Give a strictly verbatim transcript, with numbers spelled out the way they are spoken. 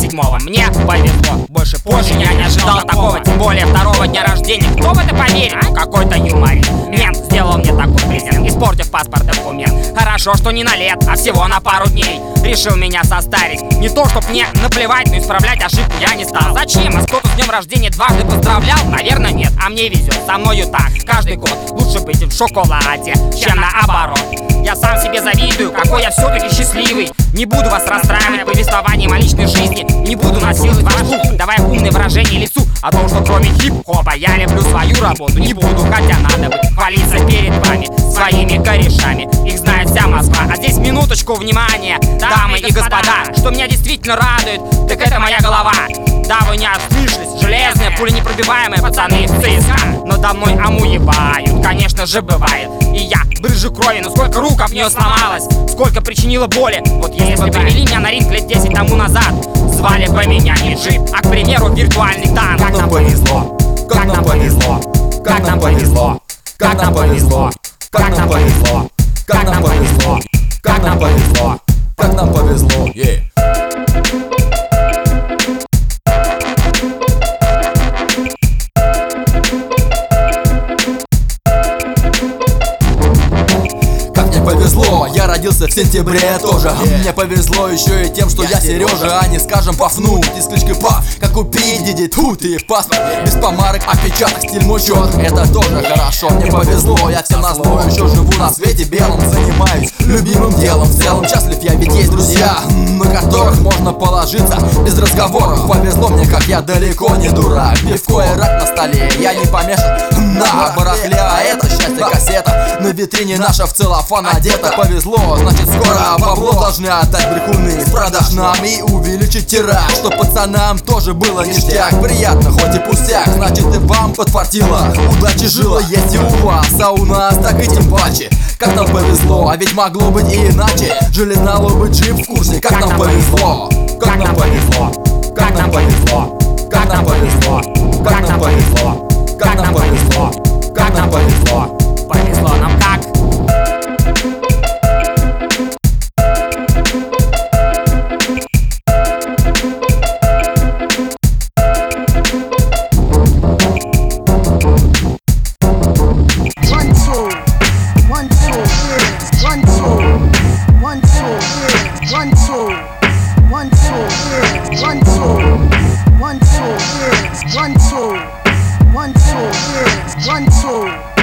седьмого. Мне повезло, больше позже я не ожидал такого, тем более второго дня рождения. Кто в это поверит? Ну, какой-то юморист. Мент сделал мне такой презент, испортив паспорт и документ. Хорошо, что не на лет, а всего на пару дней. Решил меня состарить. Не то, чтоб мне наплевать, но исправлять ошибку я не стал. Зачем? А кто-то с днем рождения дважды поздравлял? Наверное, нет, а мне везет, со мною так каждый год. Лучше быть в шоколаде, чем наоборот. Я сам себе завидую, какой я все-таки счастливый. Не буду вас расстраивать повествованием о личной жизни. Не буду насиловать ваш слух, давая умные выражения лицу о том, что кроме хип-хопа я люблю свою работу. Не буду, хотя надо бы хвалиться перед вами своими корешами. Их знает вся Москва. А здесь минуточку внимания, дамы и господа. Что меня действительно радует, так это моя голова. Да, вы не отслышались, железная, пуленепробиваемая пацаны из ЦСКА. Но до мной омуевают, конечно же бывает. И я брызжу крови, но сколько рук об нее сломалось, сколько причинило боли. Вот если бы привели меня на ринг лет десять тому назад, звали бы меня не джип, а, к примеру, виртуальный танк. Как нам повезло, как нам повезло, как нам повезло, как нам повезло, как нам повезло, как нам повезло, как нам повезло, как нам повезло, yeah. Повезло, я родился в сентябре тоже. yeah. Мне повезло еще и тем, что я, я Сережа, а не, скажем, Пафнут и с кличкой Паф. Как у Пидиди, тут и паспорт, без помарок, опечаток, стиль мой чёт. Это тоже хорошо, мне повезло, я всем назло еще живу на свете белом, занимаюсь любимым делом. В целом счастлив я, ведь есть друзья, на которых можно положиться без разговоров. Повезло мне, как я далеко не дурак. Пивко и рак на столе, я не помешан на барахле, а это счастье кассета. На витрине наша в целлофан одета. Повезло, значит скоро бабло должны отдать брехуны с продаж нам и увеличить тираж, что пацанам тоже было ништяк. Приятно, хоть и пустяк, значит и вам подфартило. Удачи жила есть и у вас, а у нас так и тем паче. Как нам повезло, а ведь могло быть и иначе. Железнало быть джип в курсе, как нам повезло, как нам повезло, как нам повезло, как нам повезло, как нам повезло, как нам повезло, как нам повезло, повезло нам как. One, two, one, two, yeah. One, two, one, two, yeah. One, two, one, two, yeah. One, two.